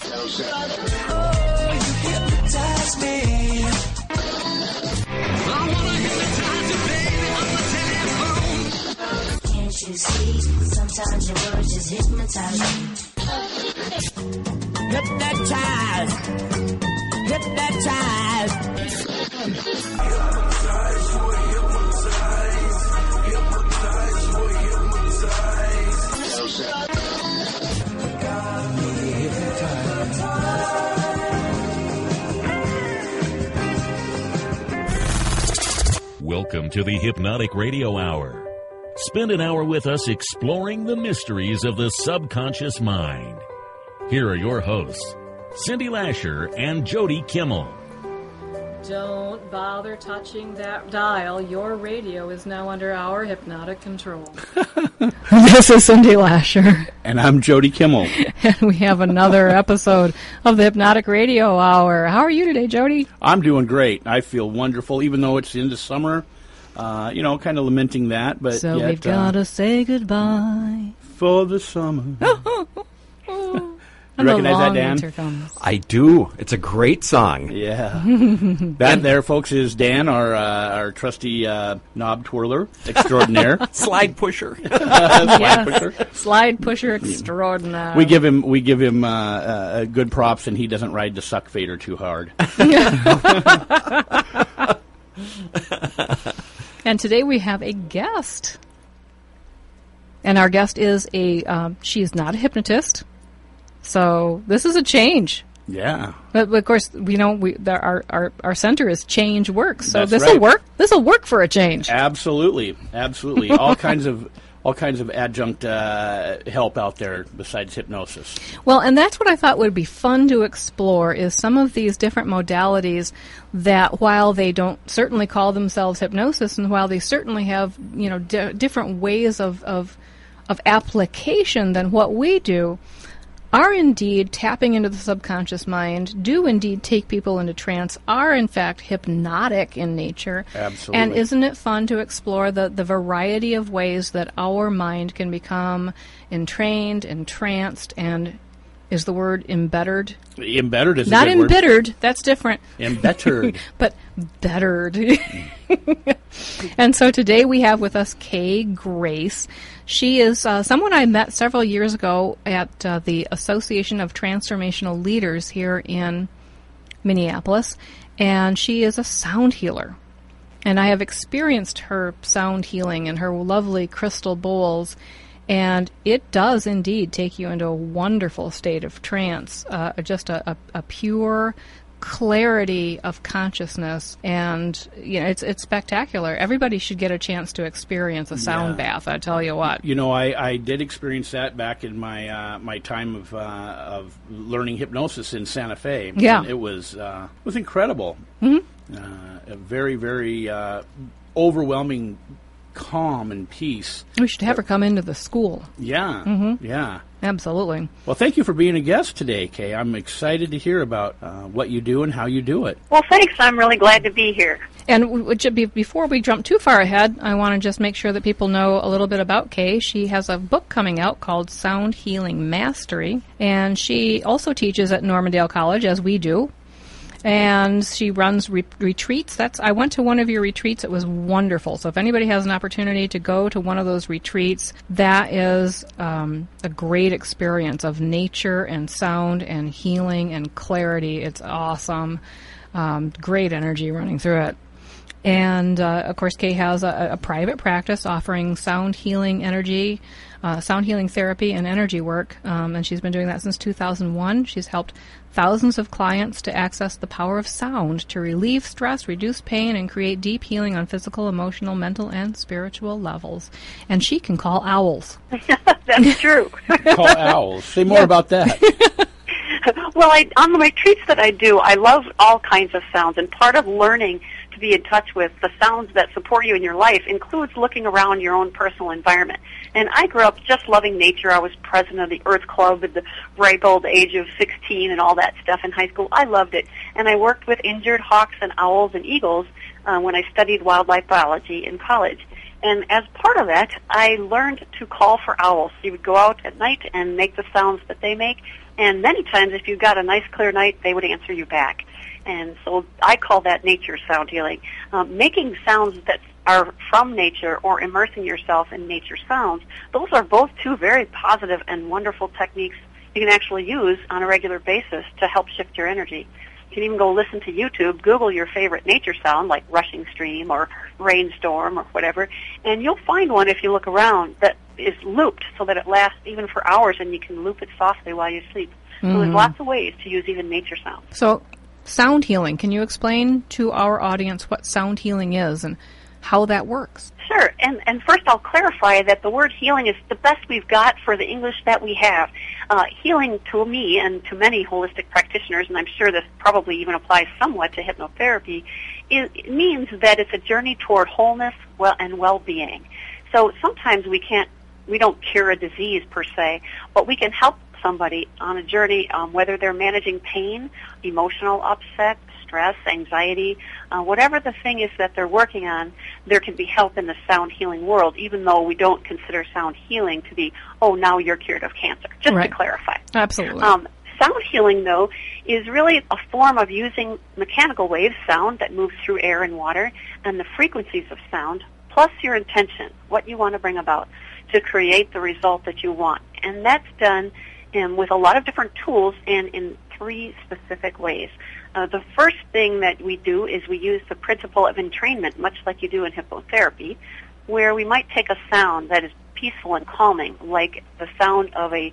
Oh, you hypnotize me. I wanna hypnotize you, baby, on the telephone. Can't you see? Sometimes your words just hypnotize me. Hypnotize. Hypnotize. Hypnotize, boy, hypnotize. Hypnotize, boy, hypnotize. You got me hypnotized. Welcome to the Hypnotic Radio Hour. Spend an hour with us exploring the mysteries of the subconscious mind. Here are your hosts, Cindy Lasher and Jody Kimmel. Don't bother touching that dial. Your radio is now under our hypnotic control. This is Cindy Lasher. And I'm Jody Kimmel. And we have another episode of the Hypnotic Radio Hour. How are you today, Jody? I'm doing great. I feel wonderful, even though it's into summer. Kind of lamenting that. But so yet, we've got to say goodbye. For the summer. And recognize that, the long Dan? winter comes. I do. It's a great song. Yeah. That there, folks, is Dan, our trusty knob twirler extraordinaire. Slide pusher. Slide pusher. Slide pusher extraordinaire. We give him good props, and he doesn't ride the suck fader too hard. And today we have a guest. And our guest is she is not a hypnotist. So this is a change. Yeah. But of course, our center is Change Works. So That's this right. will work. This will work for a change. Absolutely. all kinds of adjunct help out there besides hypnosis. Well, and that's what I thought would be fun to explore is some of these different modalities that, while they don't certainly call themselves hypnosis, and while they certainly have different ways of application than what we do, are indeed tapping into the subconscious mind, do indeed take people into trance, are in fact hypnotic in nature. Absolutely. And isn't it fun to explore the variety of ways that our mind can become entrained, entranced, and is the word embittered? Embittered is Not a good word. embittered, that's different. Embittered. But bettered. And so today we have with us Kay Grace. She is someone I met several years ago at the Association of Transformational Leaders here in Minneapolis, and she is a sound healer. And I have experienced her sound healing and her lovely crystal bowls, and it does indeed take you into a wonderful state of trance, just a pure clarity of consciousness, and it's spectacular. Everybody should get a chance to experience a sound bath. I tell you what. I did experience that back in my time of learning hypnosis in Santa Fe. Yeah, and it was incredible. Mm-hmm. A very, very overwhelming calm and peace. We should have her come into the school. Yeah, yeah. Absolutely. Well, thank you for being a guest today, Kay. I'm excited to hear about what you do and how you do it. Well, thanks. I'm really glad to be here. And before we jump too far ahead, I want to just make sure that people know a little bit about Kay. She has a book coming out called Sound Healing Mastery, and she also teaches at Normandale College, as we do. And she runs retreats. I went to one of your retreats. It was wonderful. So if anybody has an opportunity to go to one of those retreats, that is a great experience of nature and sound and healing and clarity. It's awesome. Great energy running through it. And, of course, Kay has a private practice offering sound healing energy, sound healing therapy and energy work, and she's been doing that since 2001. She's helped thousands of clients to access the power of sound to relieve stress, reduce pain, and create deep healing on physical, emotional, mental, and spiritual levels. And she can call owls. That's true. Call owls. Say more about that. Well, on the retreats that I do, I love all kinds of sounds, and part of learning to be in touch with the sounds that support you in your life includes looking around your own personal environment. And I grew up just loving nature. I was president of the Earth Club at the ripe old age of 16 and all that stuff in high school. I loved it. And I worked with injured hawks and owls and eagles when I studied wildlife biology in college. And as part of that, I learned to call for owls. You would go out at night and make the sounds that they make, and many times if you got a nice clear night, they would answer you back. And so I call that nature sound healing. Making sounds that are from nature or immersing yourself in nature sounds, those are both two very positive and wonderful techniques you can actually use on a regular basis to help shift your energy. You can even go listen to YouTube, Google your favorite nature sound like rushing stream or rainstorm or whatever, and you'll find one if you look around that is looped so that it lasts even for hours, and you can loop it softly while you sleep. So there's lots of ways to use even nature sounds. So, sound healing. Can you explain to our audience what sound healing is and how that works? Sure, and first I'll clarify that the word healing is the best we've got for the English that we have. Healing to me and to many holistic practitioners, and I'm sure this probably even applies somewhat to hypnotherapy, it means that it's a journey toward wholeness and well-being. So sometimes we don't cure a disease per se, but we can help somebody on a journey, whether they're managing pain, emotional upset, stress, anxiety, whatever the thing is that they're working on, there can be help in the sound healing world, even though we don't consider sound healing to be, oh, now you're cured of cancer, just to clarify. Absolutely. Sound healing, though, is really a form of using mechanical wave sound that moves through air and water and the frequencies of sound, plus your intention, what you want to bring about, to create the result that you want. And that's done with a lot of different tools and in three specific ways. The first thing that we do is we use the principle of entrainment, much like you do in hypnotherapy, where we might take a sound that is peaceful and calming, like the sound of a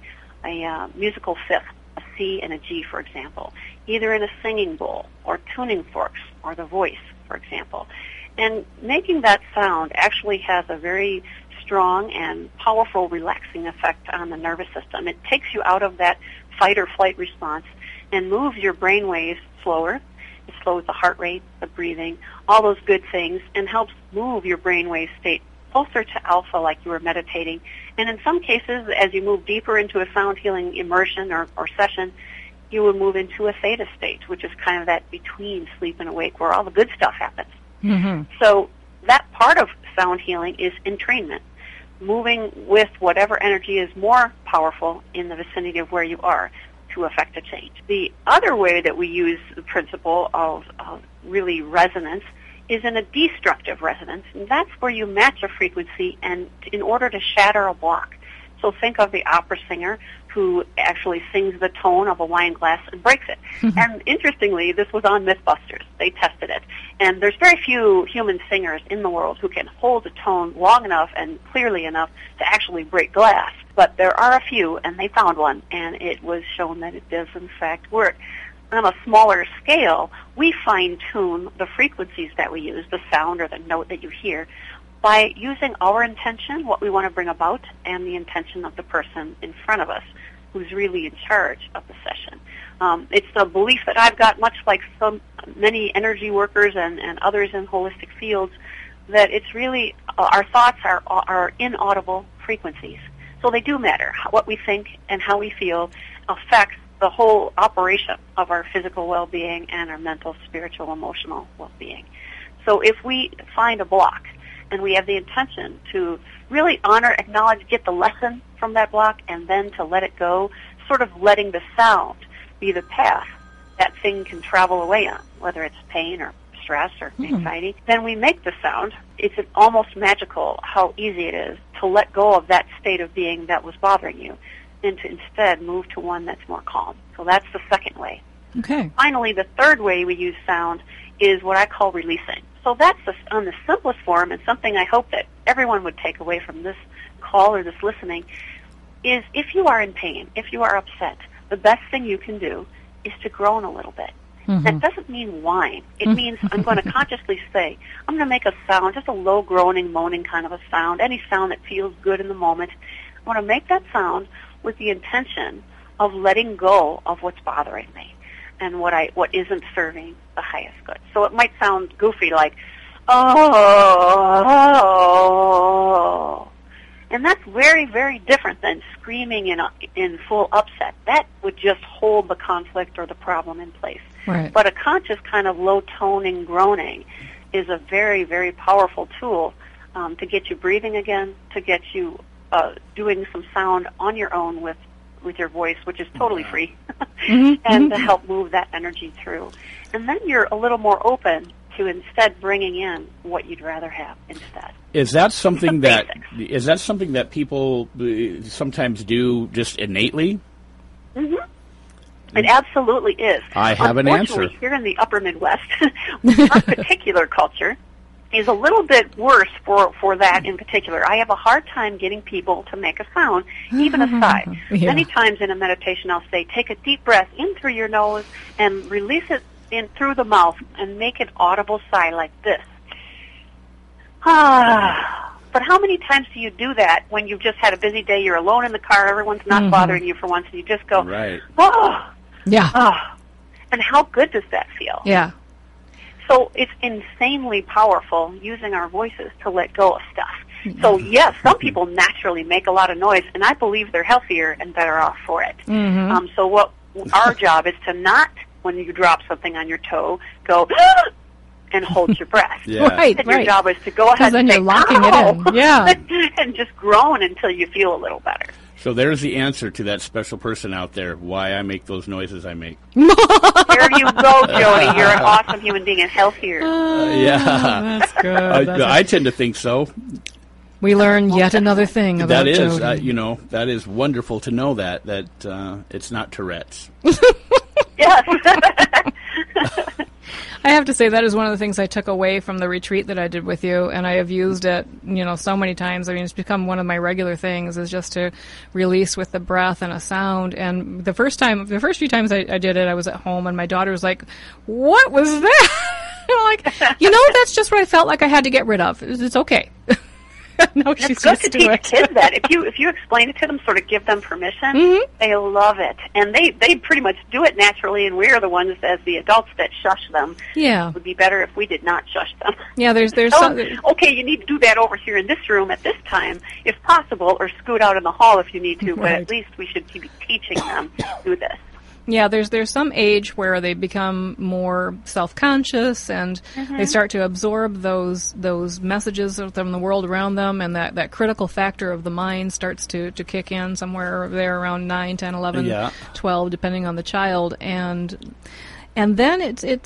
musical fifth, a C and a G, for example, either in a singing bowl or tuning forks or the voice, for example. And making that sound actually has a very strong and powerful relaxing effect on the nervous system. It takes you out of that fight or flight response and moves your brain waves slower. It slows the heart rate, the breathing, all those good things, and helps move your brain wave state closer to alpha like you were meditating. And in some cases, as you move deeper into a sound healing immersion or session, you will move into a theta state, which is kind of that between sleep and awake where all the good stuff happens. Mm-hmm. So that part of sound healing is entrainment, moving with whatever energy is more powerful in the vicinity of where you are to affect a change. The other way that we use the principle of really resonance is in a destructive resonance, and that's where you match a frequency and in order to shatter a block. So think of the opera singer who actually sings the tone of a wine glass and breaks it. Mm-hmm. And interestingly, this was on Mythbusters. They tested it. And there's very few human singers in the world who can hold a tone long enough and clearly enough to actually break glass. But there are a few, and they found one, and it was shown that it does in fact work. On a smaller scale, we fine-tune the frequencies that we use, the sound or the note that you hear, by using our intention, what we want to bring about, and the intention of the person in front of us who's really in charge of the session. It's the belief that I've got, much like so many energy workers and others in holistic fields, that it's really, our thoughts are inaudible frequencies. So they do matter. What we think and how we feel affects the whole operation of our physical well-being and our mental, spiritual, emotional well-being. So if we find a block and we have the intention to really honor, acknowledge, get the lesson from that block, and then to let it go, sort of letting the sound be the path that thing can travel away on, whether it's pain or stress or anxiety, then we make the sound. It's almost magical how easy it is to let go of that state of being that was bothering you and to instead move to one that's more calm. So that's the second way. Okay. Finally, the third way we use sound is what I call releasing. So that's on the simplest form, and something I hope that everyone would take away from this call or this listening, is if you are in pain, if you are upset, the best thing you can do is to groan a little bit. Mm-hmm. That doesn't mean whine. It means I'm going to consciously say, I'm going to make a sound, just a low groaning, moaning kind of a sound, any sound that feels good in the moment. I want to make that sound with the intention of letting go of what's bothering me and what isn't serving the highest good. So it might sound goofy, like, oh. And that's very, very different than screaming in full upset. That would just hold the conflict or the problem in place. Right. But a conscious kind of low-toning groaning is a very, very powerful tool to get you breathing again, to get you doing some sound on your own with your voice, which is totally free, and to help move that energy through. And then you're a little more open to instead bringing in what you'd rather have instead. Is that something that people sometimes do just innately? Mm-hmm. It absolutely is. I have an answer. Unfortunately, here in the upper Midwest, our particular culture is a little bit worse for that in particular. I have a hard time getting people to make a sound, even a sigh. Yeah. Many times in a meditation I'll say, take a deep breath in through your nose and release it in through the mouth and make an audible sigh like this. But how many times do you do that when you've just had a busy day, you're alone in the car, everyone's not bothering you for once, and you just go, right. Oh, Yeah. oh. And how good does that feel? Yeah. So it's insanely powerful using our voices to let go of stuff. So yes, some people naturally make a lot of noise, and I believe they're healthier and better off for it. So what our job is to not, when you drop something on your toe, go and hold your breath. Yeah. Right, And right. your job is to go ahead then and you're say, locking it "Ow!" in. Yeah. and just groan until you feel a little better. So there's the answer to that special person out there, why I make those noises I make. There you go, Jody. You're an awesome human being and healthier. Yeah. That's good. I tend to think so. We learn yet another thing about That is, Jody. that is wonderful to know that it's not Tourette's. Yes. I have to say that is one of the things I took away from the retreat that I did with you, and I have used it, so many times. I mean, it's become one of my regular things is just to release with the breath and a sound. And the first few times I did it, I was at home, and my daughter was like, "What was that?" I'm like, that's just what I felt like I had to get rid of. It's okay. No, she's It's good used to to teach it. kids that. If you explain it to them, sort of give them permission, they love it. And they pretty much do it naturally, and we're the ones as the adults that shush them. Yeah. It would be better if we did not shush them. Yeah, there's Tell some, them, okay, you need to do that over here in this room at this time, if possible, or scoot out in the hall if you need to, but Right. at least we should be teaching them to do this. yeah, there's some age where they become more self-conscious and they start to absorb those messages from the world around them, and that critical factor of the mind starts to kick in somewhere there around 9, 10, 11, Yeah. 12, depending on the child. And then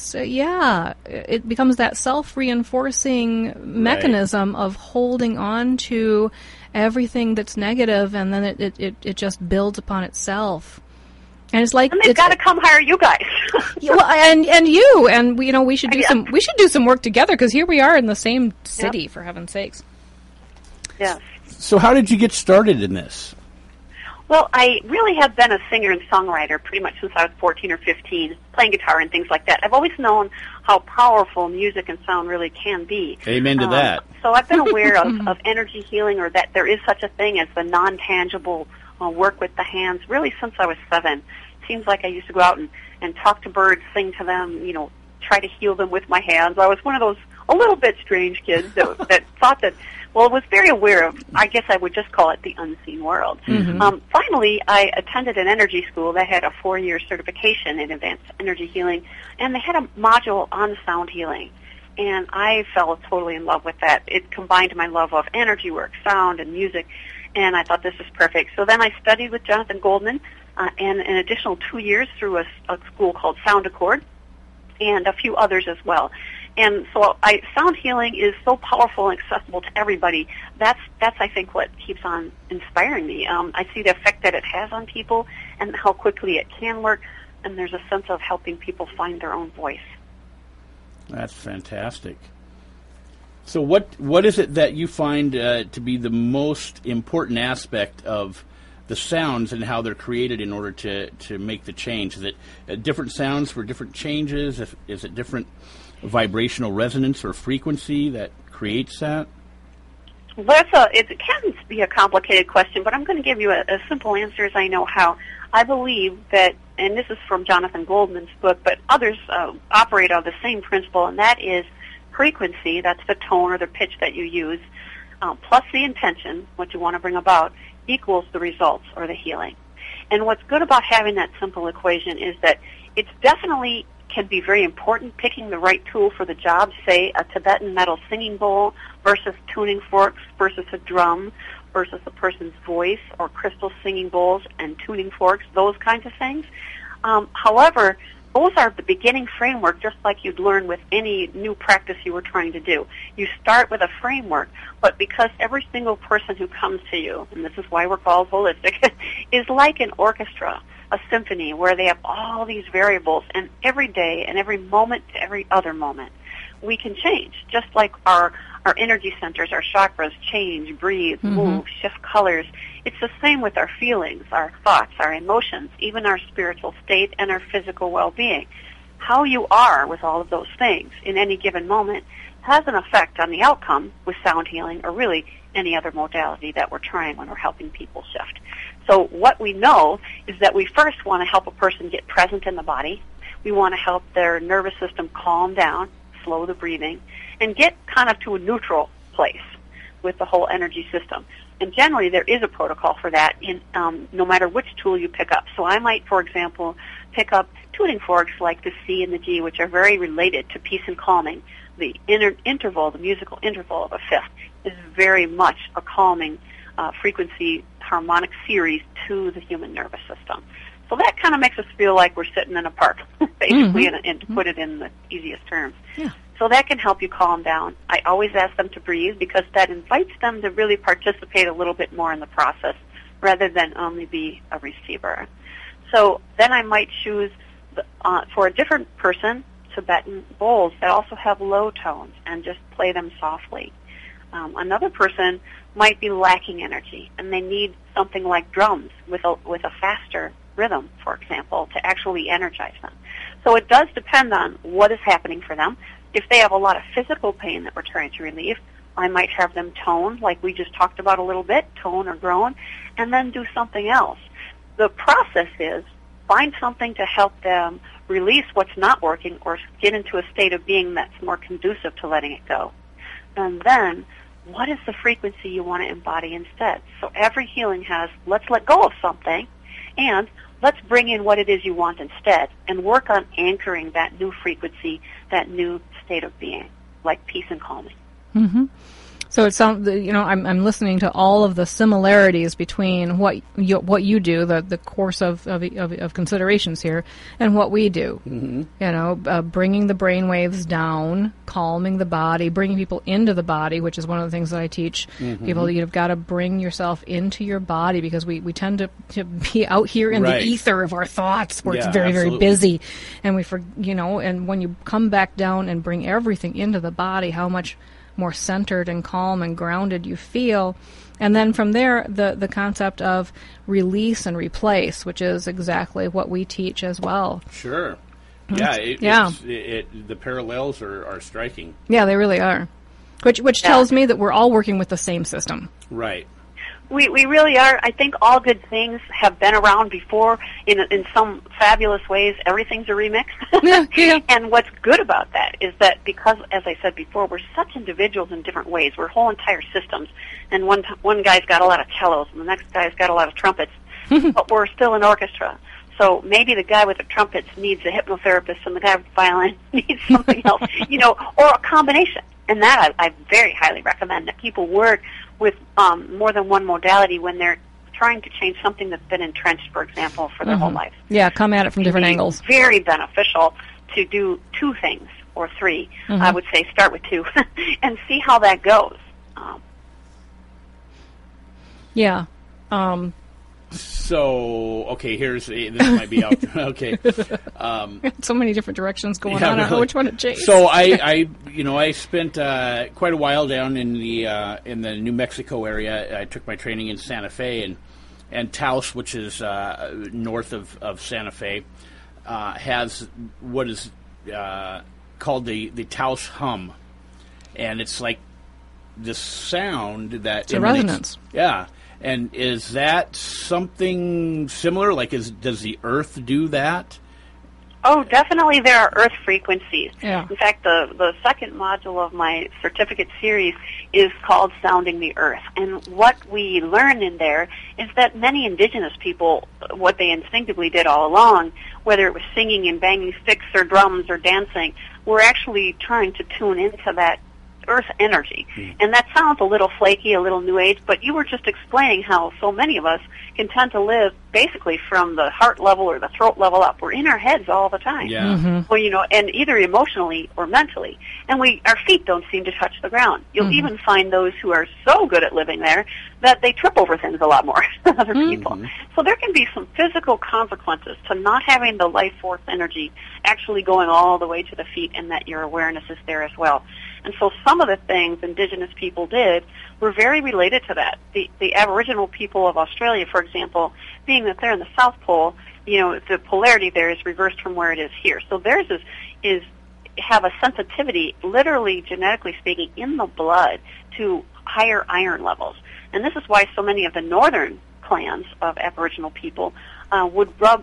it becomes that self-reinforcing mechanism of holding on to everything that's negative, and then it just builds upon itself. And it's like And they've got to come hire you guys. well, and you and we should do Yeah. we should do some work together, because here we are in the same city, for heaven's sakes. Yes. So how did you get started in this? Well, I really have been a singer and songwriter pretty much since I was 14 or 15, playing guitar and things like that. I've always known how powerful music and sound really can be. Amen to that. So I've been aware of energy healing, or that there is such a thing as the non-tangible work with the hands, really since I was 7. Seems like I used to go out and talk to birds, sing to them, try to heal them with my hands. I was one of those a little bit strange kids that thought that, was very aware of, I guess I would just call it the unseen world. Finally, I attended an energy school that had a 4-year certification in advanced energy healing, and they had a module on sound healing. And I fell totally in love with that. It combined my love of energy work, sound, and music, and I thought this was perfect. So then I studied with Jonathan Goldman, and an additional 2 years through a school called Sound Accord, and a few others as well. And so sound healing is so powerful and accessible to everybody. That's I think what keeps on inspiring me. I see the effect that it has on people and how quickly it can work, and there's a sense of helping people find their own voice. That's fantastic. So what is it that you find to be the most important aspect of the sounds and how they're created in order to make the change? Is it different sounds for different changes? Is it different vibrational resonance or frequency that creates that? Well, it can be a complicated question, but I'm going to give you a simple answer as I know how. I believe that, and this is from Jonathan Goldman's book, but others operate on the same principle, and that is frequency, that's the tone or the pitch that you use, plus the intention, what you want to bring about, equals the results or the healing. And what's good about having that simple equation is that it's definitely can be very important. Picking the right tool for the job, say a Tibetan metal singing bowl versus tuning forks versus a drum versus a person's voice, or crystal singing bowls and tuning forks, those kinds of things. However, those are the beginning framework, just like you'd learn with any new practice you were trying to do. You start with a framework, but because every single person who comes to you, and this is why we're called holistic, is like an orchestra, a symphony, where they have all these variables, and every day and every moment to every other moment, we can change, just like our energy centers, our chakras change, breathe, move, shift colors. It's the same with our feelings, our thoughts, our emotions, even our spiritual state and our physical well-being. How you are with all of those things in any given moment has an effect on the outcome with sound healing, or really any other modality that we're trying when we're helping people shift. So what we know is that we first want to help a person get present in the body. We want to help their nervous system calm down, slow the breathing, and get kind of to a neutral place with the whole energy system. And generally there is a protocol for that in no matter which tool you pick up. So I might, for example, pick up tuning forks like the C and the G, which are very related to peace and calming. The interval, the musical interval of a fifth, is very much a calming frequency harmonic series to the human nervous system. So that kind of makes us feel like we're sitting in a park, basically, and to put it in the easiest terms. Yeah. So that can help you calm down. I always ask them to breathe because that invites them to really participate a little bit more in the process rather than only be a receiver. So then I might choose, for a different person, Tibetan bowls that also have low tones and just play them softly. Another person might be lacking energy and they need something like drums with a faster rhythm, for example, to actually energize them. So it does depend on what is happening for them. If they have a lot of physical pain that we're trying to relieve, I might have them tone, like we just talked about a little bit, tone or groan, and then do something else. The process is find something to help them release what's not working or get into a state of being that's more conducive to letting it go. And then, what is the frequency you want to embody instead? So every healing has, let's let go of something, and let's bring in what it is you want instead, and work on anchoring that new frequency, that new state of being, like peace and calming. Mm-hmm. So it sounds, I'm listening to all of the similarities between what you do, the course of considerations here, and what we do. Mm-hmm. Bringing the brain waves down, calming the body, bringing people into the body, which is one of the things that I teach people. You've got to bring yourself into your body because we tend to be out here in the ether of our thoughts where it's very, very busy, and and when you come back down and bring everything into the body, how much more centered and calm and grounded you feel. And then from there, the concept of release and replace, which is exactly what we teach as well. Sure. Yeah, the parallels are striking. Yeah, they really are. Which tells me that we're all working with the same system. Right. We really are. I think all good things have been around before in some fabulous ways. Everything's a remix. Yeah. And what's good about that is that because, as I said before, we're such individuals in different ways. We're whole entire systems. And one guy's got a lot of cellos, and the next guy's got a lot of trumpets. But we're still an orchestra. So maybe the guy with the trumpets needs a hypnotherapist, and the guy with the violin needs something else, or a combination. And that I very highly recommend that people work with more than one modality when they're trying to change something that's been entrenched, for example, for their whole life. Yeah, come at it from different angles. Very beneficial to do two things or three. I would say start with two and see how that goes. Yeah. So, okay, this might be out. Okay. So many different directions going on. I don't know which one to chase. So I spent quite a while down in the New Mexico area. I took my training in Santa Fe, and Taos, which is north of Santa Fe, has what is called the Taos hum, and it's like this sound that it's a resonance. Yeah. And is that something similar? Like, does the Earth do that? Oh, definitely there are earth frequencies. Yeah. In fact, the second module of my certificate series is called Sounding the Earth. And what we learn in there is that many indigenous people, what they instinctively did all along, whether it was singing and banging sticks or drums or dancing, were actually trying to tune into that earth energy. And that sounds a little flaky, a little new age, but you were just explaining how so many of us can tend to live basically from the heart level or the throat level up. We're in our heads all the time. Yeah. Well, you know, and either emotionally or mentally. And our feet don't seem to touch the ground. You'll even find those who are so good at living there that they trip over things a lot more than other people. So there can be some physical consequences to not having the life force energy actually going all the way to the feet, and that your awareness is there as well. And so some of the things indigenous people did were very related to that. The Aboriginal people of Australia, for example, being that they're in the South Pole, you know, the polarity there is reversed from where it is here. So theirs is have a sensitivity, literally genetically speaking, in the blood to higher iron levels. And this is why so many of the northern clans of Aboriginal people would rub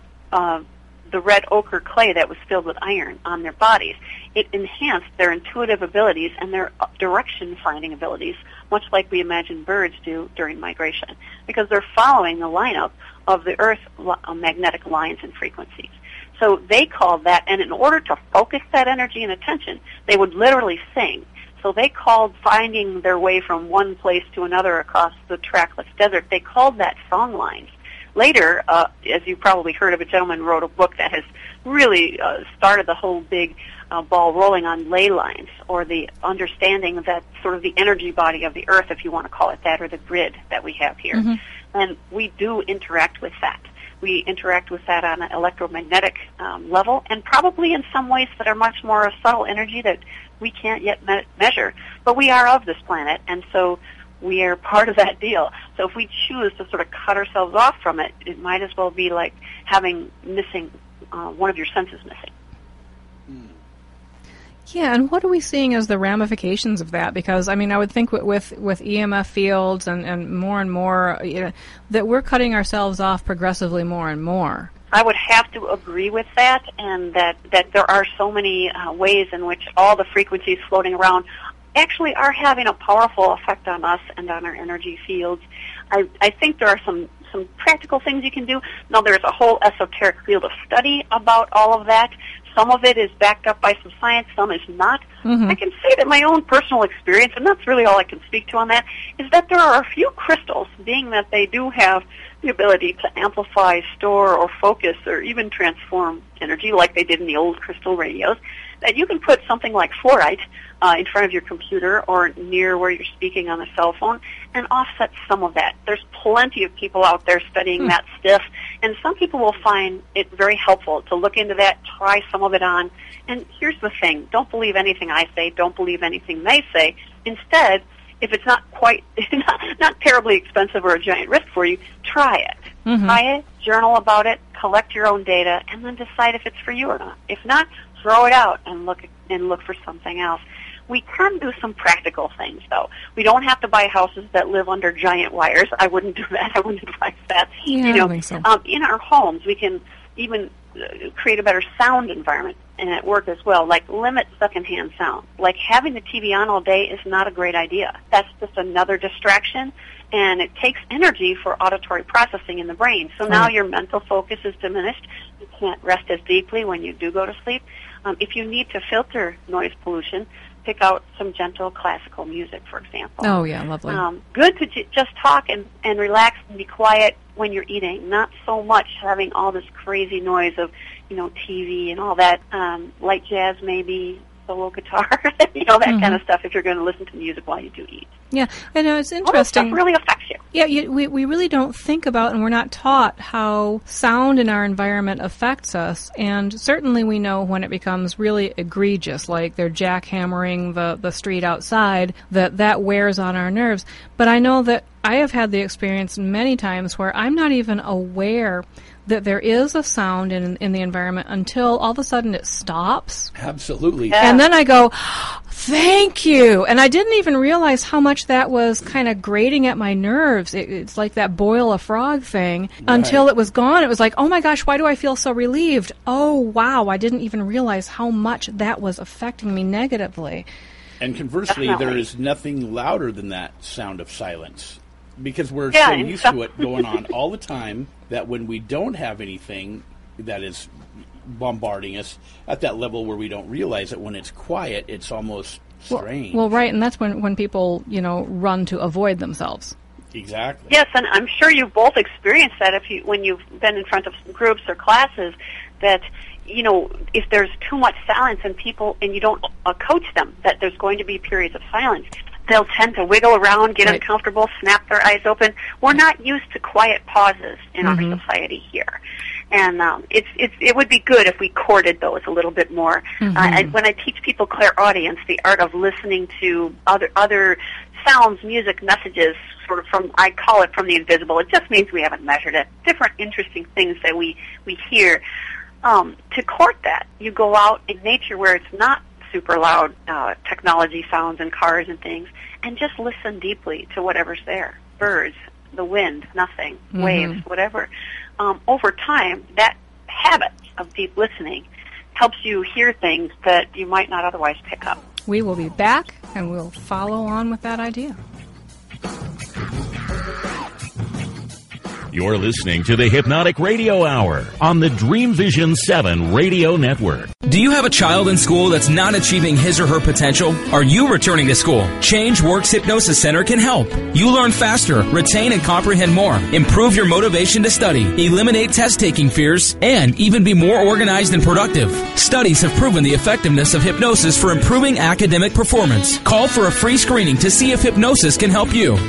the red ochre clay that was filled with iron on their bodies. It enhanced their intuitive abilities and their direction-finding abilities, much like we imagine birds do during migration, because they're following the lineup of the Earth magnetic lines and frequencies. So they called that, and in order to focus that energy and attention, they would literally sing. So they called finding their way from one place to another across the trackless desert, they called that song lines. Later, as you probably heard of, a gentleman wrote a book that has really started the whole big ball rolling on ley lines, or the understanding of that sort of the energy body of the Earth, if you want to call it that, or the grid that we have here. And we do interact with that. We interact with that on an electromagnetic level, and probably in some ways that are much more subtle energy that we can't yet measure. But we are of this planet, and so we are part of that deal. So if we choose to sort of cut ourselves off from it, it might as well be like having one of your senses missing. Yeah, and what are we seeing as the ramifications of that? Because, I mean, I would think with EMF fields and more, you know, that we're cutting ourselves off progressively more and more. I would have to agree with that, and that there are so many ways in which all the frequencies floating around actually are having a powerful effect on us and on our energy fields. I think there are some practical things you can do. Now, there's a whole esoteric field of study about all of that. Some of it is backed up by some science, some is not. I can say that my own personal experience, and that's really all I can speak to on that, is that there are a few crystals, being that they do have the ability to amplify, store, or focus, or even transform energy like they did in the old crystal radios, that you can put something like fluorite in front of your computer or near where you're speaking on the cell phone and offset some of that. There's plenty of people out there studying that stuff, and some people will find it very helpful to look into that, try some of it on. And here's the thing, don't believe anything I say, don't believe anything they say. Instead, if it's not quite, not terribly expensive or a giant risk for you, try it. Try it, journal about it, collect your own data, and then decide if it's for you or not. If not, throw it out and look for something else. We can do some practical things, though. We don't have to buy houses that live under giant wires. I wouldn't do that. I wouldn't advise that. Yeah, you know, I think so. In our homes, we can even create a better sound environment, and at work as well, like limit secondhand sound. Like having the TV on all day is not a great idea. That's just another distraction, and it takes energy for auditory processing in the brain. So now your mental focus is diminished. You can't rest as deeply when you do go to sleep. If you need to filter noise pollution, pick out some gentle classical music, for example. Oh, yeah, lovely. Good to just talk and relax and be quiet when you're eating, not so much having all this crazy noise of, you know, TV and all that, light jazz maybe, solo guitar, you know, that kind of stuff if you're going to listen to music while you do eat. Yeah, I know, it's All that interesting. stuff really affects you. Yeah, we really don't think about, and we're not taught how sound in our environment affects us. And certainly we know when it becomes really egregious, like they're jackhammering the street outside, that wears on our nerves. But I know that I have had the experience many times where I'm not even aware that there is a sound in the environment until all of a sudden it stops. Absolutely. Yeah. And then I go, thank you. And I didn't even realize how much that was kind of grating at my nerves. It's like that boil a frog thing. Until it was gone, it was like, oh my gosh, why do I feel so relieved? Oh, wow, I didn't even realize how much that was affecting me negatively. And conversely, Definitely. there is nothing louder than that sound of silence. Because we're Yeah, so and used some- to it going on all the time that when we don't have anything that is bombarding us at that level where we don't realize it, when it's quiet, it's almost strange. Well, right, and that's when people, run to avoid themselves. Exactly. Yes, and I'm sure you've both experienced that when you've been in front of groups or classes, that if there's too much silence and you don't coach them that there's going to be periods of silence, they'll tend to wiggle around, get Right. uncomfortable, snap their eyes open. We're not used to quiet pauses in our society here. And it would be good if we courted those a little bit more. And when I teach people clairaudience, the art of listening to other sounds, music, messages, sort of I call it from the invisible. It just means we haven't measured it. Different interesting things that we hear. To court that, you go out in nature where it's not super loud technology sounds and cars and things, and just listen deeply to whatever's there. Birds, the wind, nothing, waves, whatever. Over time, that habit of deep listening helps you hear things that you might not otherwise pick up. We will be back, and we'll follow on with that idea. You're listening to the Hypnotic Radio Hour on the Dream Vision 7 Radio Network. Do you have a child in school that's not achieving his or her potential? Are you returning to school? Change Works Hypnosis Center can help. You learn faster, retain and comprehend more, improve your motivation to study, eliminate test-taking fears, and even be more organized and productive. Studies have proven the effectiveness of hypnosis for improving academic performance. Call for a free screening to see if hypnosis can help you.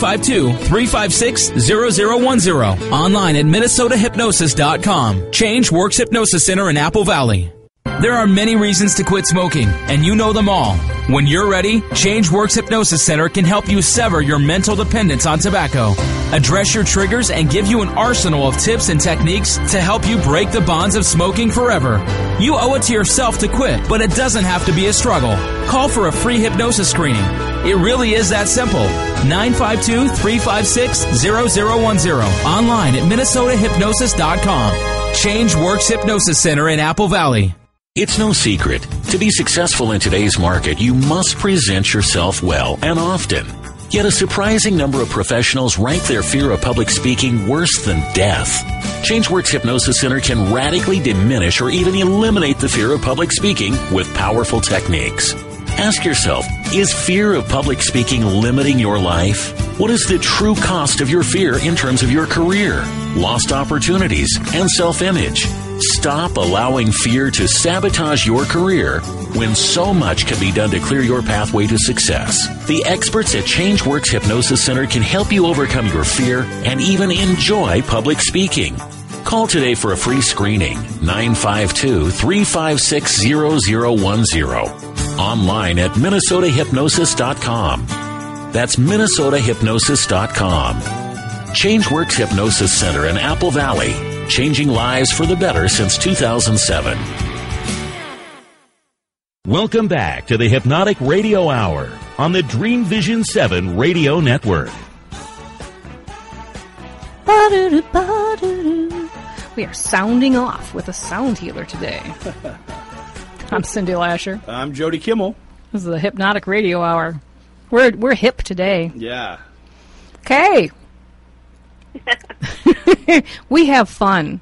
952-356-0010. Online at minnesotahypnosis.com. Change Works Hypnosis Center in Apple Valley. There are many reasons to quit smoking, and you know them all. When you're ready, Change Works Hypnosis Center can help you sever your mental dependence on tobacco, address your triggers, and give you an arsenal of tips and techniques to help you break the bonds of smoking forever. You owe it to yourself to quit, but it doesn't have to be a struggle. Call for a free hypnosis screening. It really is that simple. 952-356-0010. Online at minnesotahypnosis.com. Change Works Hypnosis Center in Apple Valley. It's no secret. To be successful in today's market, you must present yourself well and often. Yet a surprising number of professionals rank their fear of public speaking worse than death. ChangeWorks Hypnosis Center can radically diminish or even eliminate the fear of public speaking with powerful techniques. Ask yourself, is fear of public speaking limiting your life? What is the true cost of your fear in terms of your career, lost opportunities, and self-image? Stop allowing fear to sabotage your career when so much can be done to clear your pathway to success. The experts at ChangeWorks Hypnosis Center can help you overcome your fear and even enjoy public speaking. Call today for a free screening, 952-356-0010. Online at minnesotahypnosis.com. That's minnesotahypnosis.com. ChangeWorks Hypnosis Center in Apple Valley, changing lives for the better since 2007. Welcome back to the Hypnotic Radio Hour on the Dream Vision 7 Radio Network. We are sounding off with a sound healer today. I'm Cindy Lasher. I'm Jody Kimmel. This is the Hypnotic Radio Hour. We're hip today. Yeah. Okay. We have fun.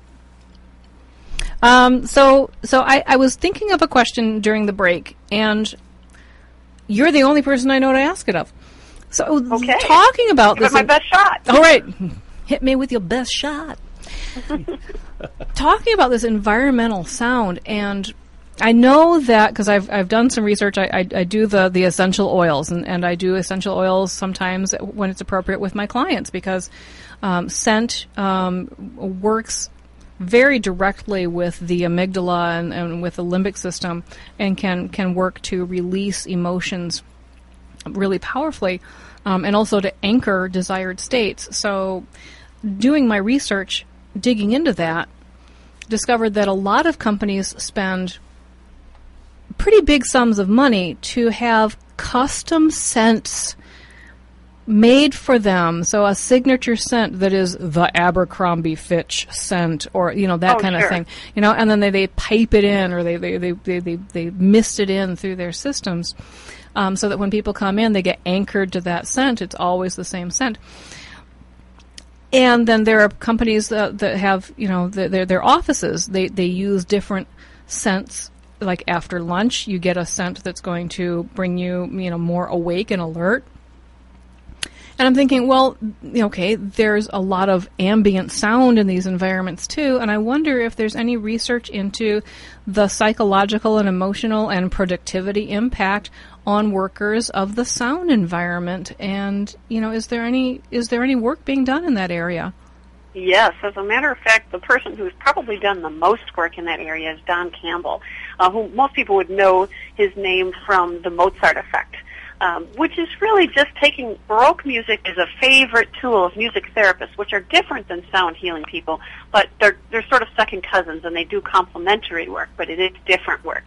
So I was thinking of a question during the break, and you're the only person I know to ask it of. So Okay. talking about Give it this, my best shot. all right, hit me with your best shot. Talking about this environmental sound, and I know that because I've done some research. I do the essential oils, and I do essential oils sometimes when it's appropriate with my clients, because scent works very directly with the amygdala and with the limbic system, and can work to release emotions really powerfully, and also to anchor desired states. So doing my research, digging into that, discovered that a lot of companies spend pretty big sums of money to have custom scents made for them. So a signature scent that is the Abercrombie Fitch scent, or that kind of thing. And then they pipe it in, or they mist it in through their systems, so that when people come in, they get anchored to that scent. It's always the same scent. And then there are companies that have, their offices. They use different scents. Like after lunch, you get a scent that's going to bring you, more awake and alert. And I'm thinking, well, okay, there's a lot of ambient sound in these environments too, and I wonder if there's any research into the psychological and emotional and productivity impact on workers of the sound environment. And, is there any work being done in that area? Yes, as a matter of fact, the person who's probably done the most work in that area is Don Campbell, who most people would know his name from the Mozart effect. Which is really just taking Baroque music as a favorite tool of music therapists, which are different than sound healing people, but they're sort of second cousins, and they do complementary work, but it is different work.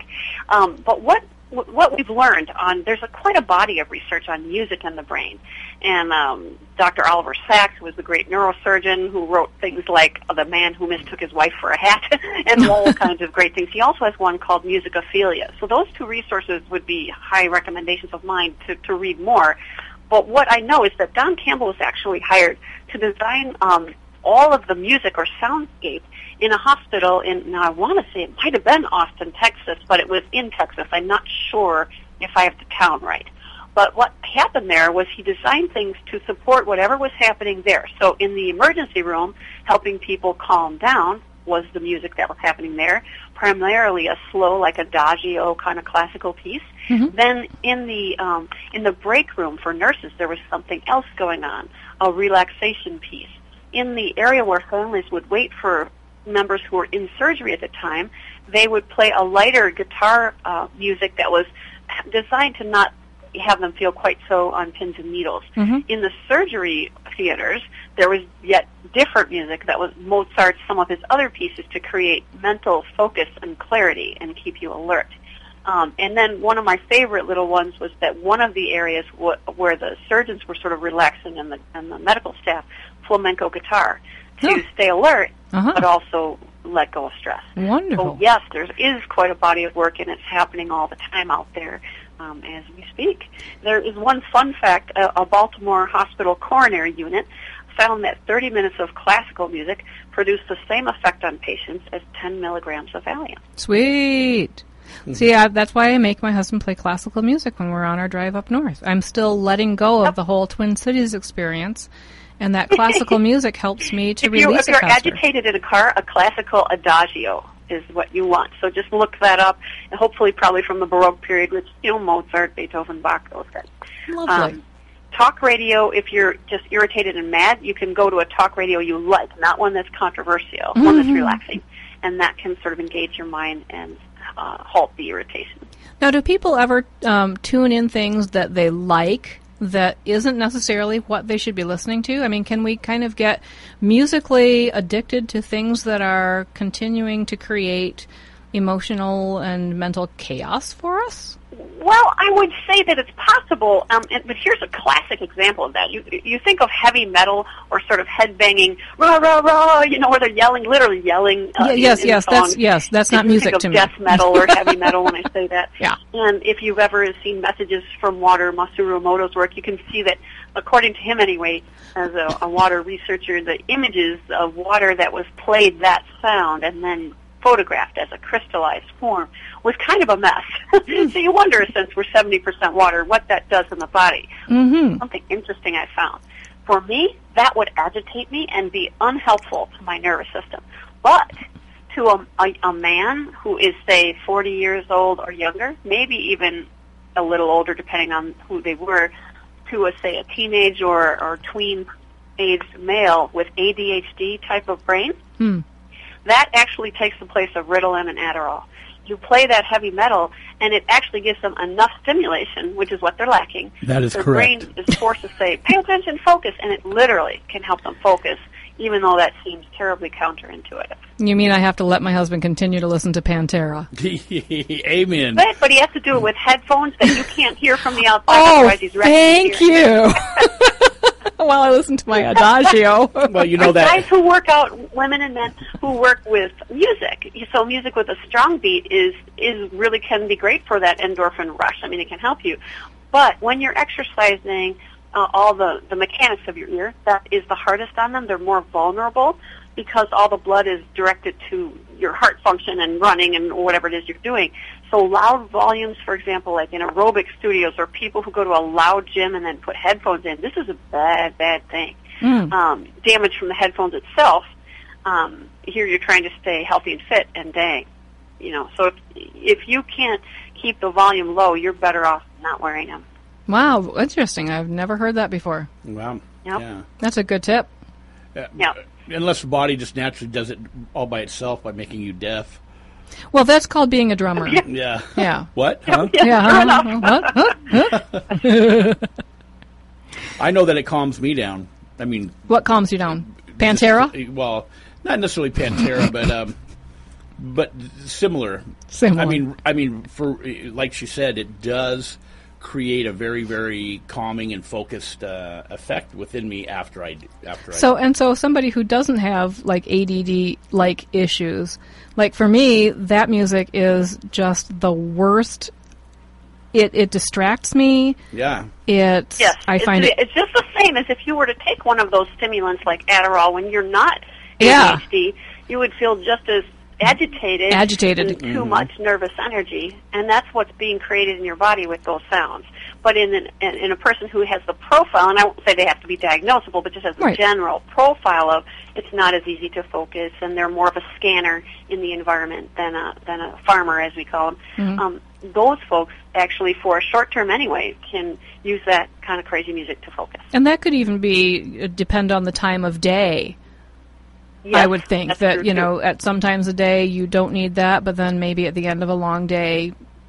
But what we've learned there's quite a body of research on music and the brain. And Dr. Oliver Sacks was the great neurosurgeon who wrote things like The Man Who Mistook His Wife for a Hat and all kinds of great things. He also has one called Musicophilia. So those two resources would be high recommendations of mine to read more. But what I know is that Don Campbell was actually hired to design all of the music or soundscape in a hospital now I want to say it might have been Austin, Texas, but it was in Texas. I'm not sure if I have the town right. But what happened there was he designed things to support whatever was happening there. So in the emergency room, helping people calm down was the music that was happening there, primarily a slow, like adagio kind of classical piece. Mm-hmm. Then in the break room for nurses, there was something else going on, a relaxation piece. In the area where families would wait for members who were in surgery at the time, they would play a lighter guitar music that was designed to not have them feel quite so on pins and needles. Mm-hmm. In the surgery theaters, there was yet different music that was Mozart's, some of his other pieces, to create mental focus and clarity and keep you alert. And then one of my favorite little ones was that one of the areas where the surgeons were sort of relaxing and the medical staff, flamenco guitar, to stay alert, but also let go of stress. Wonderful. So yes, there is quite a body of work, and it's happening all the time out there as we speak. There is one fun fact. A Baltimore hospital coronary unit found that 30 minutes of classical music produced the same effect on patients as 10 milligrams of Valium. Sweet. See, that's why I make my husband play classical music when we're on our drive up north. I'm still letting go of the whole Twin Cities experience, and that classical music helps me to release it faster. If you're agitated in a car, a classical adagio is what you want. So just look that up, and hopefully probably from the Baroque period, which, Mozart, Beethoven, Bach, those guys. Lovely. Talk radio, if you're just irritated and mad, you can go to a talk radio you like, not one that's controversial, one that's relaxing, and that can sort of engage your mind and halt the irritation. Now, do people ever tune in things that they like that isn't necessarily what they should be listening to? I mean, can we kind of get musically addicted to things that are continuing to create emotional and mental chaos for us? Well, I would say that it's possible, but here's a classic example of that. You think of heavy metal or sort of head-banging, rah, rah, rah, where they're yelling, literally yelling. That's not music to me. Death metal or heavy metal when I say that. Yeah. And if you've ever seen Messages from Water, Masaru Emoto's work, you can see that, according to him anyway, as a water researcher, the images of water that was played that sound and then photographed as a crystallized form was kind of a mess. So you wonder, since we're 70% water, what that does in the body. Mm-hmm. Something interesting I found. For me, that would agitate me and be unhelpful to my nervous system. But to a man who is, say, 40 years old or younger, maybe even a little older depending on who they were, to say a teenage or tween-aged male with ADHD type of brain, that actually takes the place of Ritalin and Adderall. You play that heavy metal, and it actually gives them enough stimulation, which is what they're lacking. That is Their correct. brain is forced to say, pay attention, focus, and it literally can help them focus even though that seems terribly counterintuitive. You mean I have to let my husband continue to listen to Pantera? Amen. But he has to do it with headphones that you can't hear from the outside. Oh, Otherwise he's thank you. While I listen to my Adagio. Well, you know Guys that. who work out, women and men who work with music. So music with a strong beat is really can be great for that endorphin rush. I mean, it can help you. But when you're exercising all the mechanics of your ear, that is the hardest on them. They're more vulnerable because all the blood is directed to your heart function and running and whatever it is you're doing. So loud volumes, for example, like in aerobic studios or people who go to a loud gym and then put headphones in, this is a bad, bad thing. Damage from the headphones itself. Here you're trying to stay healthy and fit, and dang. So if you can't keep the volume low, you're better off not wearing them. Wow, interesting. I've never heard that before. Wow. Yep. Yeah. That's a good tip. Yeah. Unless the body just naturally does it all by itself by making you deaf. Well, that's called being a drummer. Yeah. Yeah. What? Huh? Yeah. What? I know that it calms me down. I mean, What calms you down? Pantera? Well, not necessarily Pantera, but similar. Similar. I mean, for like she said, it does create a very, very calming and focused effect within me after I. So somebody who doesn't have like ADD like issues, like for me, that music is just the worst. It distracts me. Yeah. Yes. I find it. It's just the same as if you were to take one of those stimulants like Adderall when you're not Yeah. ADHD, you would feel just as agitated. And too much nervous energy, and that's what's being created in your body with those sounds. But in a person who has the profile, and I won't say they have to be diagnosable, but just as a Right. general profile of, it's not as easy to focus, and they're more of a scanner in the environment than a farmer, as we call them. Those folks actually, for a short term anyway, can use that kind of crazy music to focus. And that could even depend on the time of day. Yes, I would think that's that, true, too. at some times a day you don't need that, but then maybe at the end of a long day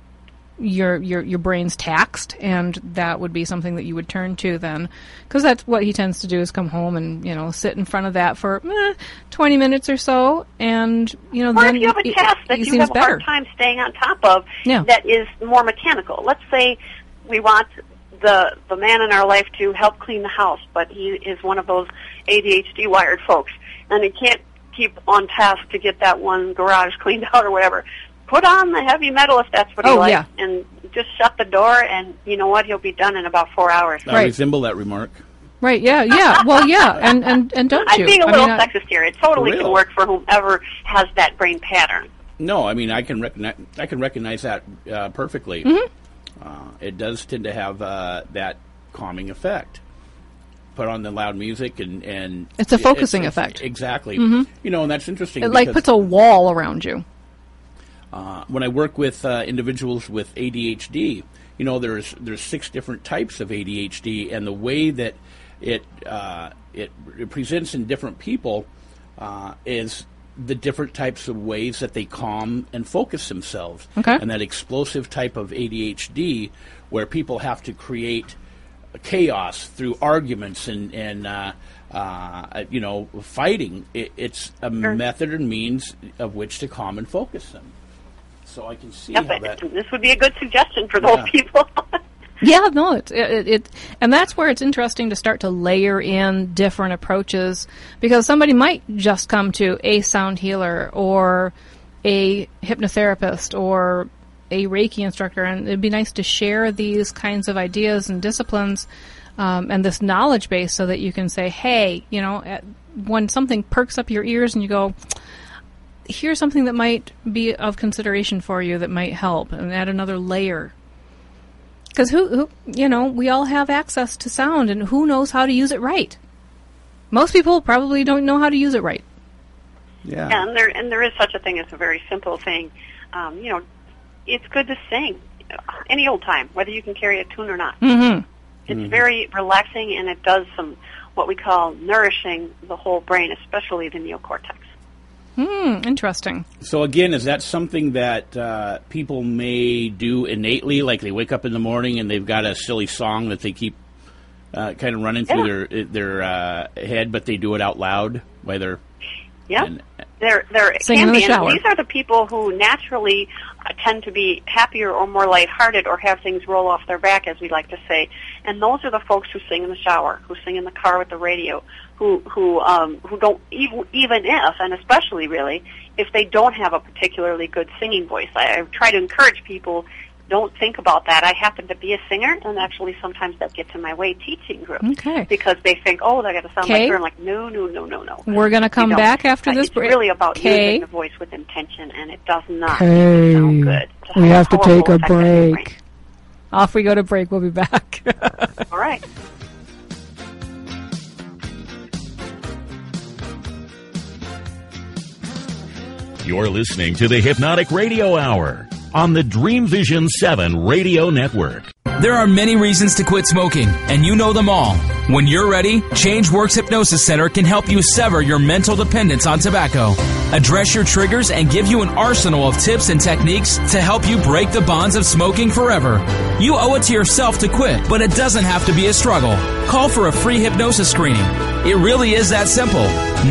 your brain's taxed, and that would be something that you would turn to then. Because that's what he tends to do, is come home and, sit in front of that for 20 minutes or so, and, Or then if you have a task that he you seems have a better. hard time staying on top of Yeah. that is more mechanical. Let's say we want the man in our life to help clean the house, but he is one of those ADHD wired folks, and he can't keep on task to get that one garage cleaned out or whatever. Put on the heavy metal if that's what he likes, yeah. and just shut the door, and you know what? He'll be done in about 4 hours. I Right. resemble that remark. Right, yeah. Well, yeah, and don't I'm you? being a little I mean, sexist here. It totally For real? can work for whomever has that brain pattern. No, I mean I can recognize that perfectly. It does tend to have that calming effect. Put on the loud music and It's a focusing effect. Exactly. And that's interesting. it like because, puts a wall around you. when I work with individuals with ADHD, there's 6 different types of ADHD, and the way that it presents in different people is the different types of ways that they calm and focus themselves. Okay. And that explosive type of ADHD, where people have to create chaos through arguments and fighting. It's a method and means of which to calm and focus them. So I can see how that. This would be a good suggestion for those people. Yeah, no, it and that's where it's interesting to start to layer in different approaches, because somebody might just come to a sound healer or a hypnotherapist or a Reiki instructor, and it'd be nice to share these kinds of ideas and disciplines and this knowledge base, so that you can say, hey, when something perks up your ears and you go, here's something that might be of consideration for you that might help, and add another layer. Because we all have access to sound, and who knows how to use it right? Most people probably don't know how to use it right. Yeah. And there is such a thing as a very simple thing. It's good to sing any old time, whether you can carry a tune or not. Mm-hmm. It's very relaxing, and it does some what we call nourishing the whole brain, especially the neocortex. Interesting. So again, is that something that people may do innately, like they wake up in the morning and they've got a silly song that they keep kind of running through their head, but they do it out loud while they're... Yeah, they're singing in the shower. These are the people who naturally tend to be happier or more lighthearted or have things roll off their back, as we like to say. And those are the folks who sing in the shower, who sing in the car with the radio, who don't even if, and especially really if they don't have a particularly good singing voice. I try to encourage people. Don't think about that. I happen to be a singer, and actually sometimes that gets in my way teaching groups. Okay. Because they think, oh, they got to sound like her. I'm like, no. We're going to come back after this break. It's really about Kay. using the voice with intention, and it does not sound good. We have to take a break. Off we go to break. We'll be back. All right. You're listening to the Hypnotic Radio Hour on the Dream Vision 7 Radio Network. There are many reasons to quit smoking, and you know them all. When you're ready, ChangeWorks Hypnosis Center can help you sever your mental dependence on tobacco, address your triggers, and give you an arsenal of tips and techniques to help you break the bonds of smoking forever. You owe it to yourself to quit, but it doesn't have to be a struggle. Call for a free hypnosis screening. It really is that simple.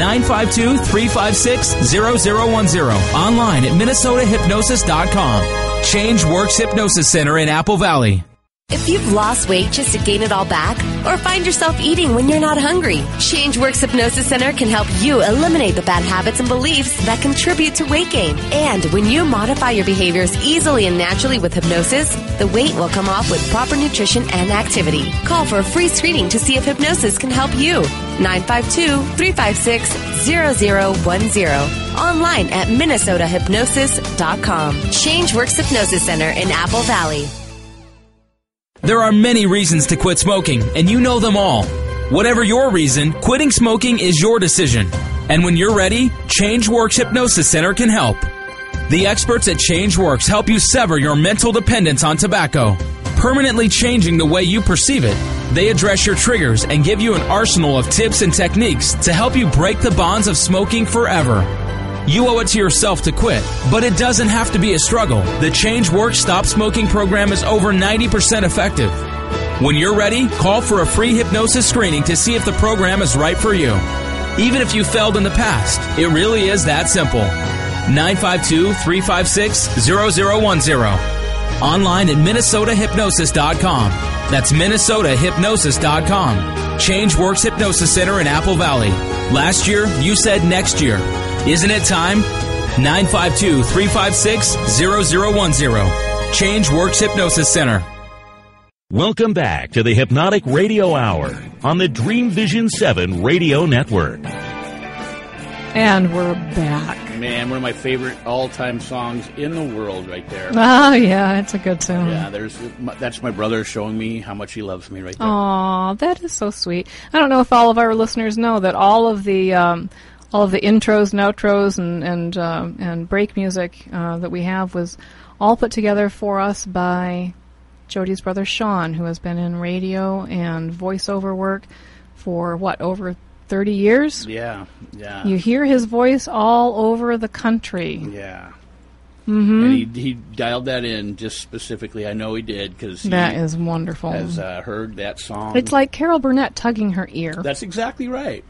952-356-0010. Online at MinnesotaHypnosis.com. ChangeWorks Hypnosis Center in Apple Valley. If you've lost weight just to gain it all back, or find yourself eating when you're not hungry, ChangeWorks Hypnosis Center can help you eliminate the bad habits and beliefs that contribute to weight gain. And when you modify your behaviors easily and naturally with hypnosis, the weight will come off with proper nutrition and activity. Call for a free screening to see if hypnosis can help you. 952-356-0010. Online at MinnesotaHypnosis.com. ChangeWorks Hypnosis Center in Apple Valley. There are many reasons to quit smoking, and you know them all. Whatever your reason, quitting smoking is your decision. And when you're ready, ChangeWorks Hypnosis Center can help. The experts at ChangeWorks help you sever your mental dependence on tobacco, permanently changing the way you perceive it. They address your triggers and give you an arsenal of tips and techniques to help you break the bonds of smoking forever. You owe it to yourself to quit, but it doesn't have to be a struggle. The ChangeWorks Stop Smoking program is over 90% effective. When you're ready, call for a free hypnosis screening to see if the program is right for you. Even if you failed in the past, it really is that simple. 952-356-0010. Online at MinnesotaHypnosis.com. That's MinnesotaHypnosis.com. ChangeWorks Hypnosis Center in Apple Valley. Last year, you said next year. Isn't it time? 952-356-0010. ChangeWorks Hypnosis Center. Welcome back to the Hypnotic Radio Hour on the Dream Vision 7 Radio Network. And we're back. Man, one of my favorite all-time songs in the world right there. Oh, yeah, it's a good tune. Yeah, that's my brother showing me how much he loves me right there. Aw, that is so sweet. I don't know if all of our listeners know that all of the intros and outros and break music that we have was all put together for us by Jody's brother Sean, who has been in radio and voiceover work for, over 30 years? Yeah. You hear his voice all over the country. Yeah. Mm-hmm. And he dialed that in just specifically. I know he did because that is wonderful. Has heard that song. It's like Carol Burnett tugging her ear. That's exactly right.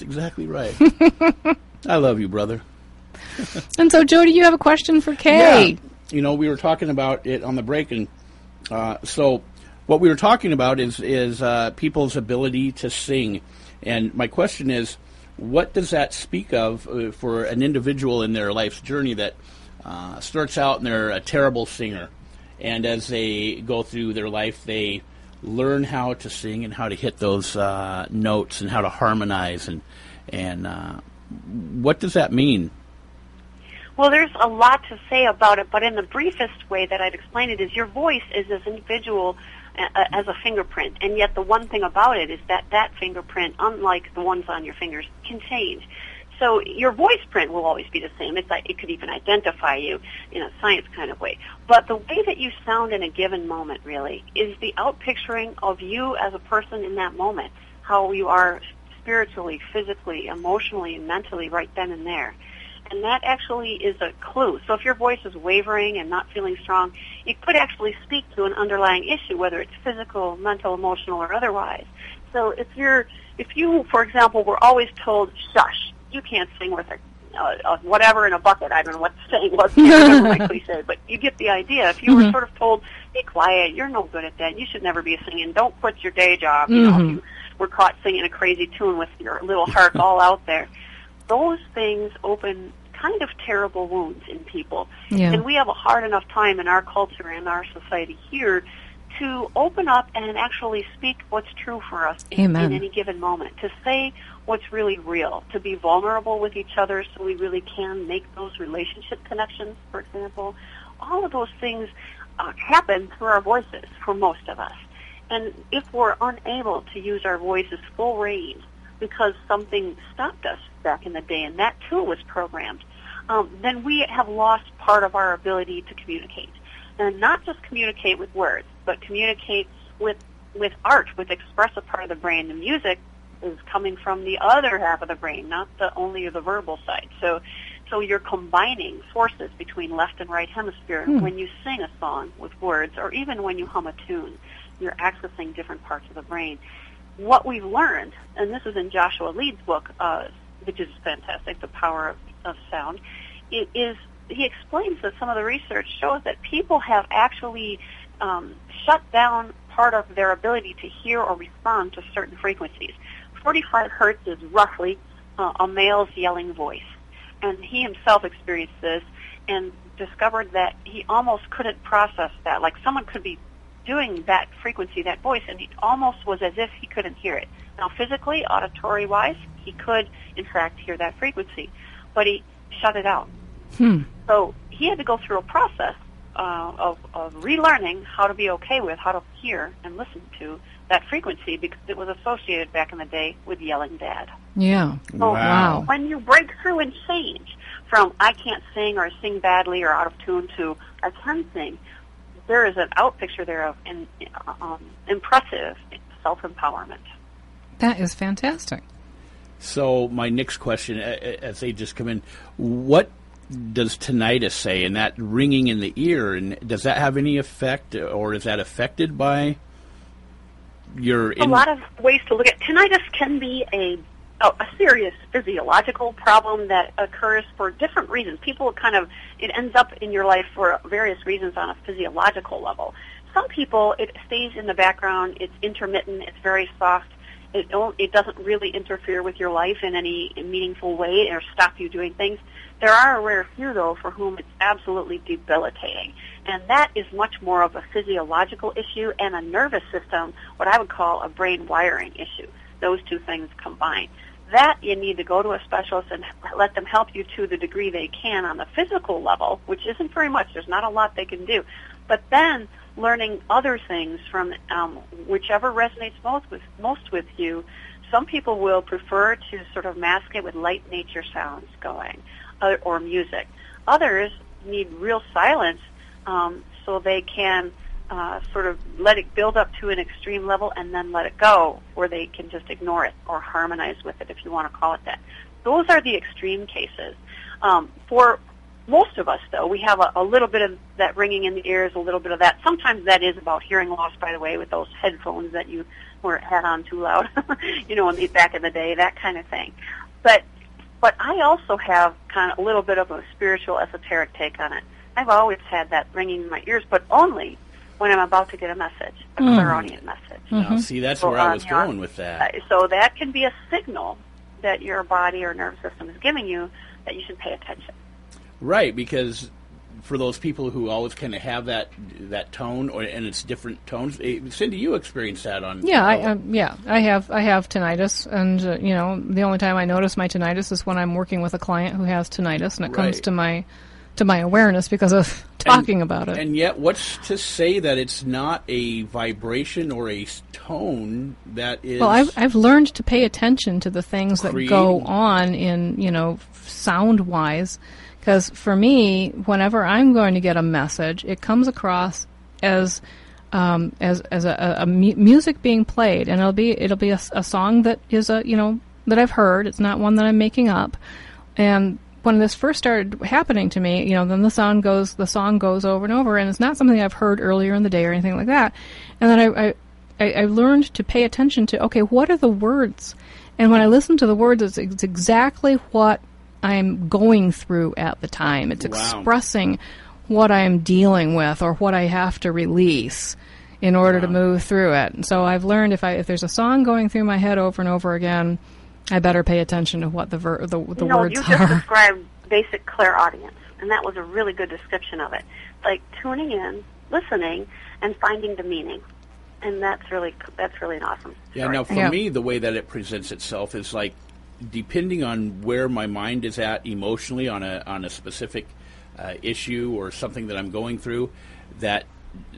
I love you, brother. And so, Jody, you have a question for Kay. Yeah. We were talking about it on the break, and so what we were talking about is people's ability to sing. And my question is, what does that speak of for an individual in their life's journey that starts out and they're a terrible singer, and as they go through their life, they learn how to sing and how to hit those notes and how to harmonize, and what does that mean? Well, there's a lot to say about it, but in the briefest way that I'd explain it is your voice is as individual as a fingerprint, and yet the one thing about it is that fingerprint, unlike the ones on your fingers, can change. So your voice print will always be the same. It could even identify you in a science kind of way. But the way that you sound in a given moment, really, is the outpicturing of you as a person in that moment, how you are spiritually, physically, emotionally, and mentally right then and there. And that actually is a clue. So if your voice is wavering and not feeling strong, it could actually speak to an underlying issue, whether it's physical, mental, emotional, or otherwise. So if you, for example, were always told, shush, you can't sing with a whatever in a bucket. I don't know what the saying was. I can't remember my cliche, but you get the idea. If you were sort of told, be quiet, you're no good at that, you should never be singing, don't quit your day job, you know, if you were caught singing a crazy tune with your little heart all out there. Those things open kind of terrible wounds in people. Yeah. And we have a hard enough time in our culture and our society here to open up and actually speak what's true for us in any given moment, to say what's really real, to be vulnerable with each other so we really can make those relationship connections, for example. All of those things happen through our voices for most of us. And if we're unable to use our voices full range because something stopped us back in the day, and that too was programmed, then we have lost part of our ability to communicate. And not just communicate with words, but communicate with art, with expressive part of the brain. The music is coming from the other half of the brain, not only the verbal side. So you're combining forces between left and right hemisphere. When you sing a song with words, or even when you hum a tune, you're accessing different parts of the brain. What we've learned, and this is in Joshua Leeds' book, which is fantastic, The Power of Sound, he explains that some of the research shows that people have actually shut down part of their ability to hear or respond to certain frequencies. 45 hertz is roughly a male's yelling voice. And he himself experienced this and discovered that he almost couldn't process that. Like someone could be doing that frequency, that voice, and it almost was as if he couldn't hear it. Now, physically, auditory-wise, he could, in fact, hear that frequency, but he shut it out. So he had to go through a process of relearning how to be okay with, how to hear and listen to that frequency, because it was associated back in the day with yelling dad. Yeah. So Wow. when you break through and change from I can't sing or sing badly or out of tune to I can sing, there is an out picture there of impressive self-empowerment. That is fantastic. So my next question, as they just come in, what does tinnitus say, and that ringing in the ear, and does that have any effect, or is that affected by your... A lot of ways to look at tinnitus. Can be a serious physiological problem that occurs for different reasons. It ends up in your life for various reasons on a physiological level. Some people, it stays in the background, it's intermittent, it's very soft, it doesn't really interfere with your life in any meaningful way or stop you doing things. There are a rare few, though, for whom it's absolutely debilitating. And that is much more of a physiological issue and a nervous system, what I would call a brain wiring issue. Those two things combined. That you need to go to a specialist and let them help you to the degree they can on the physical level, which isn't very much. There's not a lot they can do. But then learning other things from whichever resonates most with you. Some people will prefer to sort of mask it with light nature sounds going or music. Others need real silence so they can sort of let it build up to an extreme level and then let it go, or they can just ignore it or harmonize with it, if you want to call it that. Those are the extreme cases. For most of us, though, we have a little bit of that ringing in the ears, a little bit of that. Sometimes that is about hearing loss, by the way, with those headphones that you had on too loud, back in the day, that kind of thing. But I also have kind of a little bit of a spiritual, esoteric take on it. I've always had that ringing in my ears, but only when I'm about to get a message, a clairaudient message. Now, see, that's where I was going with that. So that can be a signal that your body or nervous system is giving you that you should pay attention. Right, because for those people who always kind of have that tone, and it's different tones. Cindy, you experienced that on... Yeah, I have tinnitus, and the only time I notice my tinnitus is when I'm working with a client who has tinnitus, and it comes to my awareness because of talking about it. And yet, what's to say that it's not a vibration or a tone that is... Well, I've learned to pay attention to the things that go on in, sound-wise, because for me, whenever I'm going to get a message, it comes across as music being played, and it'll be a song that is that I've heard. It's not one that I'm making up, and when this first started happening to me, then the song goes over and over, and it's not something I've heard earlier in the day or anything like that. And then I learned to pay attention to, okay, what are the words? And when I listen to the words, it's exactly what I'm going through at the time. It's expressing what I'm dealing with or what I have to release in order to move through it. And so I've learned if there's a song going through my head over and over again, I better pay attention to what the words are. You just described basic clairaudience, and that was a really good description of it. Like tuning in, listening, and finding the meaning. And that's really an awesome story. Yeah, now for me, the way that it presents itself is like, depending on where my mind is at emotionally on a specific issue or something that I'm going through, that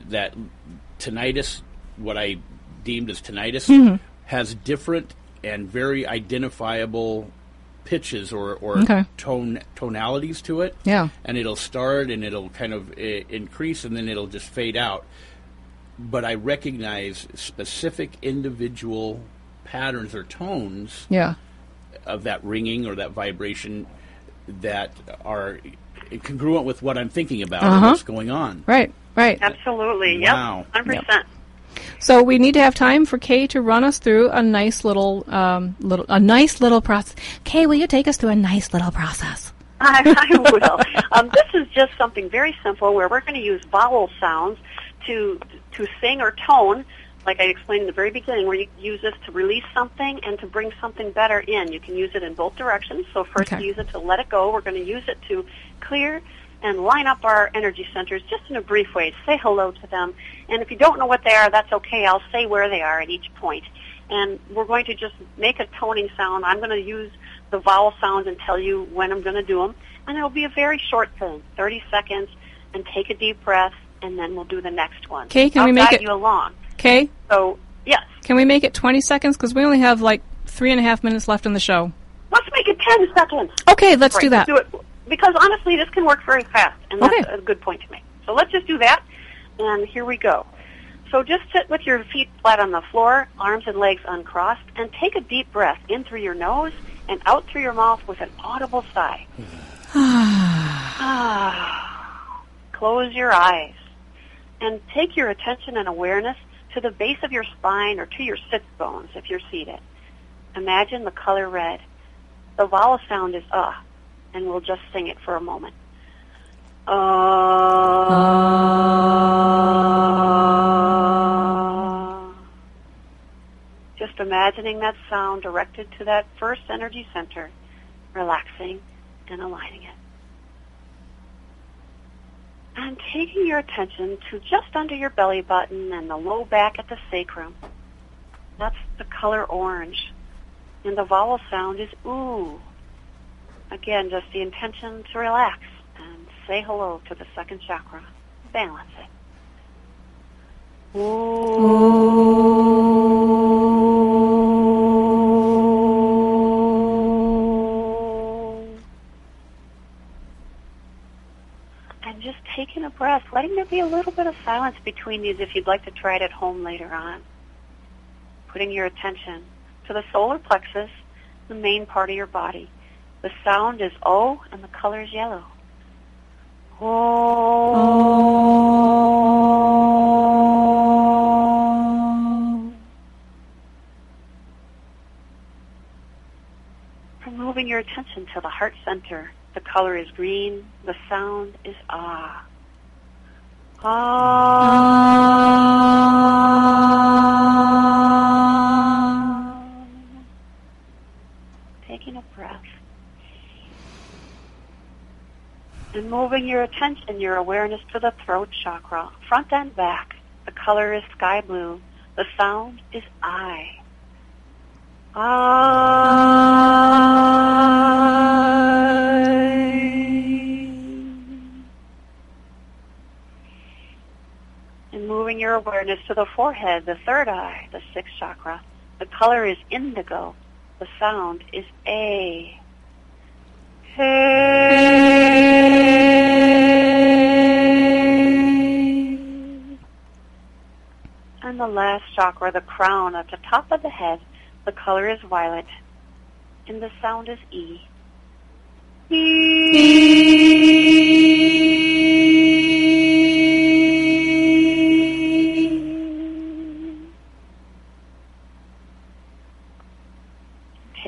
tinnitus, what I deemed as tinnitus, has different and very identifiable pitches or tonalities to it. Yeah. And it'll start and it'll kind of increase and then it'll just fade out. But I recognize specific individual patterns or tones of that ringing or that vibration that are congruent with what I'm thinking about and what's going on. Right. Absolutely. Wow. Yep. 100%. So we need to have time for Kay to run us through a nice little process. Kay, will you take us through a nice little process? I will. This is just something very simple where we're going to use vowel sounds to sing or tone, like I explained in the very beginning, where you use this to release something and to bring something better in. You can use it in both directions. So first we use it to let it go. We're going to use it to clear and line up our energy centers just in a brief way. Say hello to them. And if you don't know what they are, that's okay. I'll say where they are at each point. And we're going to just make a toning sound. I'm going to use the vowel sounds and tell you when I'm going to do them. And it'll be a very short thing, 30 seconds, and take a deep breath, and then we'll do the next one. Okay, can we make it you along? Okay. So, yes. Can we make it 20 seconds? Because we only have like 3.5 minutes left in the show. Let's make it 10 seconds. Okay, let's do that. Do it. Because honestly, this can work very fast, and that's a good point to make. So let's just do that, and here we go. So just sit with your feet flat on the floor, arms and legs uncrossed, and take a deep breath in through your nose and out through your mouth with an audible sigh. Close your eyes and take your attention and awareness to the base of your spine or to your sit bones if you're seated. Imagine the color red. The vowel sound is and we'll just sing it for a moment. Just imagining that sound directed to that first energy center, relaxing and aligning it. And taking your attention to just under your belly button and the low back at the sacrum. That's the color orange. And the vowel sound is ooh. Again, just the intention to relax and say hello to the second chakra. Balance it. Ooh. And just taking a breath, letting there be a little bit of silence between these if you'd like to try it at home later on. Putting your attention to the solar plexus, the main part of your body. The sound is O and the color is yellow. Oh. And moving your attention to the heart center. The color is green. The sound is ah. Ah. Taking a breath. And moving your attention, your awareness to the throat chakra, front and back. The color is sky blue. The sound is I. And moving your awareness to the forehead, the third eye, the sixth chakra. The color is indigo. The sound is A. And the last chakra, the crown at the top of the head, the color is violet, and the sound is E.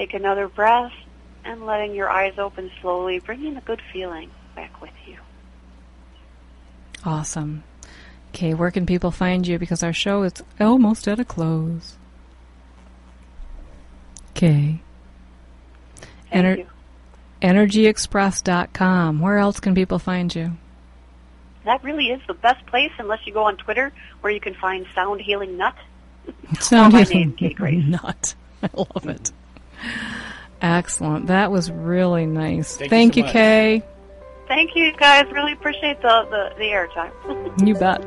take another breath and letting your eyes open slowly, bringing the good feeling back with you. Awesome. Okay, where can people find you? Because our show is almost at a close. Okay. Thank you. EnergyExpress.com. Where else can people find you? That really is the best place, unless you go on Twitter, where you can find Sound Healing Nut. Sound my Healing name, Kay Grace. Nut. I love it. Excellent. That was really nice. Thank you you, so much. Kay. Thank you, guys. Really appreciate the airtime. You bet.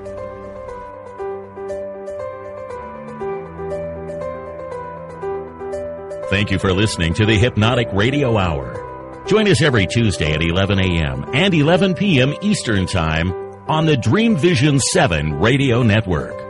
Thank you for listening to the Hypnotic Radio Hour. Join us every Tuesday at 11 a.m. and 11 p.m. Eastern Time on the Dream Vision 7 Radio Network.